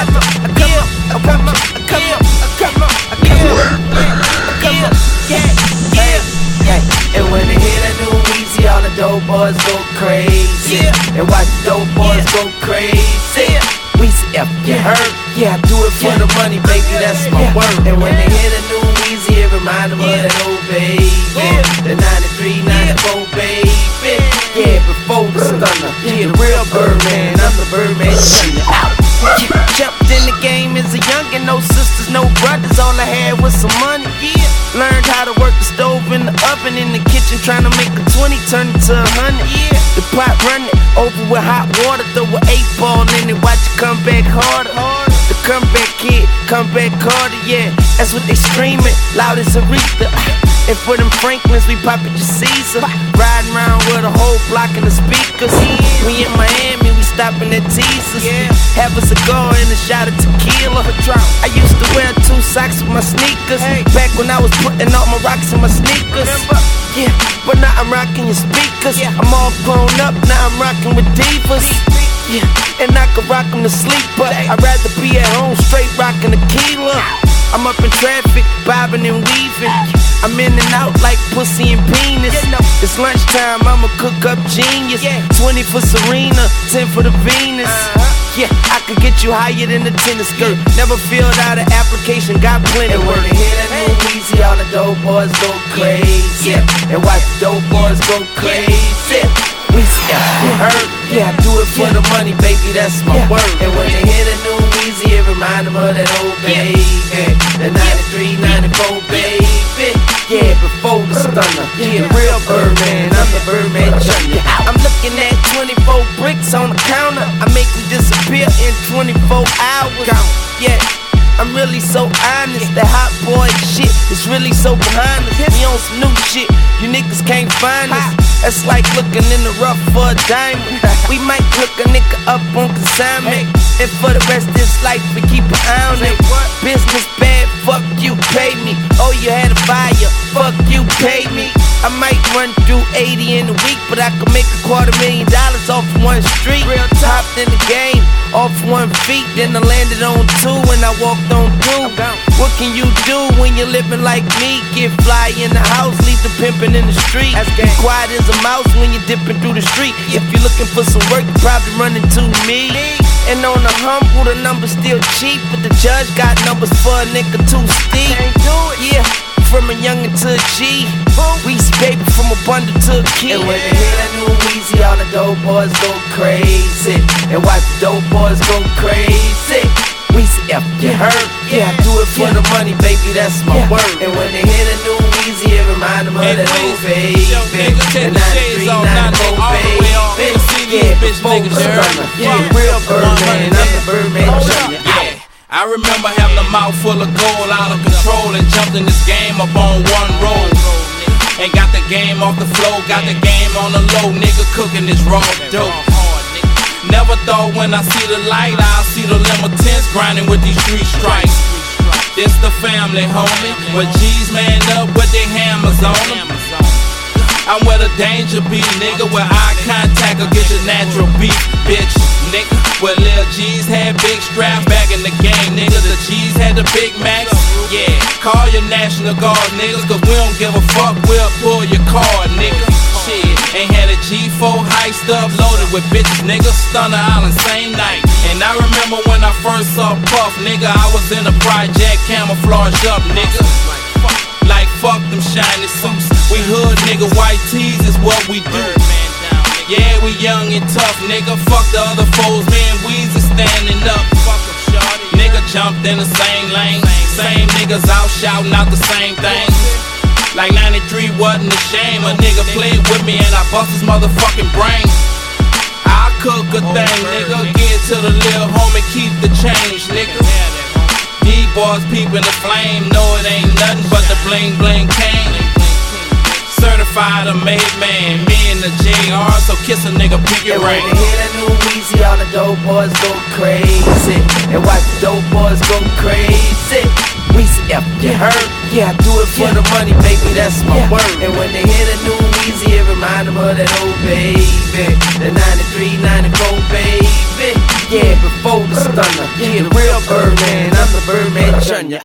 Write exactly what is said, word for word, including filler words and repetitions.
come up, I come up, I come up, I come up, I come up, I come up, I come up, yeah, yeah, yeah. And when they hear that new Weezy, all the dope boys go crazy. And watch the dope boys go crazy. Weezy, F, you heard? Yeah, I do it for the money, baby, that's my word. And when they hear the new Weezy, it remind them of that old baby, the ninety-three, ninety-four baby. Yeah, before the stunner, yeah, the real Birdman, I'm the Birdman. Yeah, jumped in the game as a youngin', no sisters, no brothers, all I had was some money. Yeah, learned how to work the stove in the oven, in the kitchen, trying to make a twenty turn it to a hundred. Yeah, the pot running over with hot water, throw an eight ball in it, watch it come back harder. The comeback kid, come back harder, yeah, that's what they screaming, loud as Aretha. And for them Franklins, we poppin' your Caesar. Riding around with a whole block in the speakers. We in Miami, we stoppin' at Teasers. Have a cigar and a shot of tequila. I used to wear two socks with my sneakers. Back when I was putting all my rocks in my sneakers. Yeah, but now I'm rocking your speakers. I'm all grown up, now I'm rocking with divas. Yeah, and I can rock them to sleep, but I'd rather be at home straight rocking tequila. I'm up in traffic, bobbing and weaving. I'm in and out like pussy and penis. It's lunchtime, I'ma cook up genius. Twenty for Serena, ten for the Venus. Yeah, I could get you higher than a tennis skirt. Never filled out an application, got plenty of work. And when they hear that new Weezy, all the dope boys go crazy. And watch the dope boys go crazy. Weezy, yeah, you heard? Yeah, I do it for the money, baby, that's my word. And when they hear the new Weezy, it remind them of that old baby, the ninety-three, ninety-four baby. Yeah, before the stunner, yeah, the real Birdman, I'm the Birdman Junior I'm looking at twenty-four bricks on the counter, I make them disappear in twenty-four hours. Yeah, I'm really so honest, that hot boy shit is really so behind us. We on some new shit, you niggas can't find us. That's like looking in the rough for a diamond. We might hook a nigga up on consignment, and for the rest of this life we keep an eye on it. Business bad, fuck you, pay me. Oh, you had a fire, fuck you, pay me. I might run through eighty in a week, but I could make a quarter million dollars off of one street. Real top in the game, off one feet, then I landed on two and I walked on through. What can you do when you're living like me? Get fly in the house, leave the pimpin' in the street. Be quiet as a mouse when you're dipping through the street. If you're looking for some work, you probably run into me. And on the humble, the numbers still cheap, but the judge got numbers for a nigga too steep. Yeah, from a youngin' to a G, Weezy baby from a bundle to a key. And when they hear that new Weezy, all the dope boys go crazy. And watch the dope boys go crazy. Weezy, F, you heard? Yeah, I do it for the money, baby, that's my word. And when they hear the new Weezy, it remind them of that old baby, the ninety-three, ninety-four baby. Yeah, before the stunner, yeah, the real Birdman, I'm the Birdman Junior Yeah, I remember having a mouth full of gold, out of control, and jumped in this game up on one roll. And got the game off the floor, got the game on the low, nigga cooking this raw dope. Never thought when I see the light, I'll see the limitants grinding with these street strikes. This the family, homie, where G's man up with their hammers on them. I'm where the danger be, nigga, where eye contact will get your natural beat, bitch, nigga. Where Lil G's had big straps back in the game, nigga. The G's had the Big Macs, yeah. Call your National Guard, niggas, cause we don't give a fuck, we'll pull your card, nigga. Shit, ain't had a G four heist up, loaded with bitches, nigga. Stunner Island, same night. And I remember when I first saw Puff, nigga, I was in a project, camouflage up, nigga. Like fuck them shiny suits. We hood nigga, white tees is what we do. Yeah, we young and tough, nigga. Fuck the other foes, man, Weezy standing up. Nigga jumped in the same lane. Same niggas out shouting out the same thing. Like ninety-three wasn't a shame. A nigga played with me and I bust his motherfucking brain. I'll cook a thing, nigga. Get to the lil' homie, keep the change, nigga. These boys peeping the flame, know it ain't nothing but the bling bling cane. Certified a made man, me and the J R, so kiss a nigga, pick your ring. And when they hear that new Weezy, all the dope boys go crazy. And watch the dope boys go crazy. Weezy, F, you heard? Yeah, I do it for the money, baby, that's my word. And when they hear the new Weezy, it remind them of that old baby, the ninety-three, ninety-four baby. Yeah, before the stunner, Yeah, the real Birdman, I'm the Birdman Junior